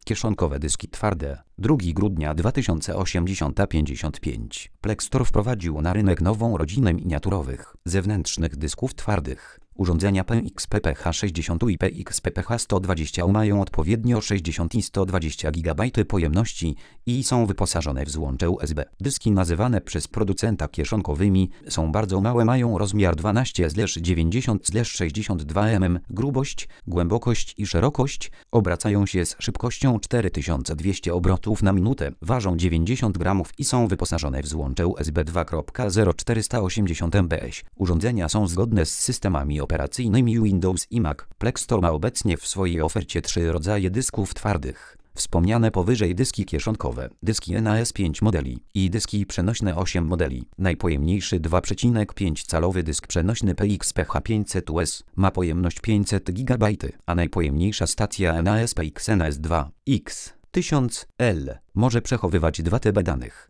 Kieszonkowe dyski twarde. 2 grudnia 2080-55. Plextor wprowadził na rynek nową rodzinę miniaturowych, zewnętrznych dysków twardych. Urządzenia PXPPH60 i PXPPH120 mają odpowiednio 60 i 120 GB pojemności i są wyposażone w złącze USB. Dyski nazywane przez producenta kieszonkowymi są bardzo małe, mają rozmiar 12/90/62 mm, grubość, głębokość i szerokość, obracają się z szybkością 4200 obrotów na minutę, ważą 90 g i są wyposażone w złącze USB 2.0 480 mbs. Urządzenia są zgodne z systemami operacyjnymi Windows i Mac. Plextor ma obecnie w swojej ofercie 3 rodzaje dysków twardych. Wspomniane powyżej dyski kieszonkowe, dyski NAS 5 modeli i dyski przenośne 8 modeli. Najpojemniejszy 2,5-calowy dysk przenośny PXPH500US ma pojemność 500 GB, a najpojemniejsza stacja NAS PXNAS2X 1000L może przechowywać 2 TB danych.